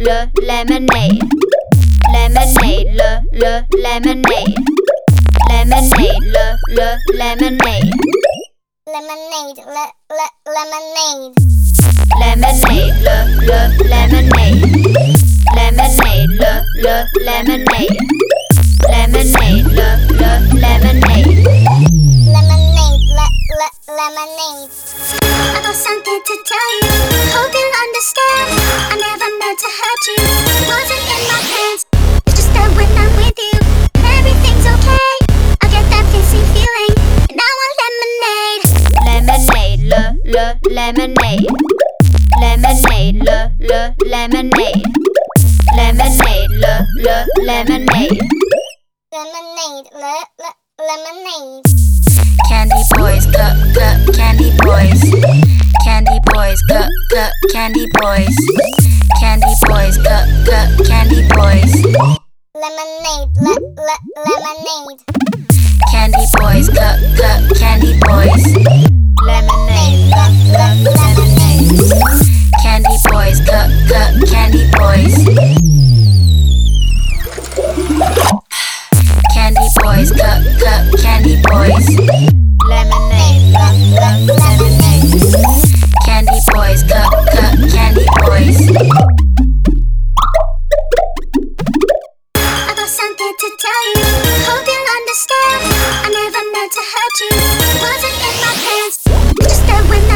lemonade. Lemonade, lemonade. Lemonade, lemonade. Lemonade, lemonade. Lemonade, lemonade. Lemonade, lemonade. Lemonade, lemonade. Lemonade, lemonade. I got something to tell you. Hope you'll understand. I never meant to hurt you. It wasn't in my plans. It's just that when I'm with you, everything's okay. I get that fizzy feeling, and I want lemonade. Lemonade, lemonade. Lemonade, lemonade. Lemonade, lemonade. Lemonade, lemonade. Candy boys, candy boys. Candy boys, candy boys. Candy boys, candy boys. Lemonade, lemonade. Candy boys, candy boys. Lemonade, lemonade. Candy boys, candy boys. Candy boys, candy boys. Lemonade, lemonade. Candy boys, candy boys. I got something to tell you. Hope you'll understand. I never meant to hurt you. It wasn't in my plans. It's just that when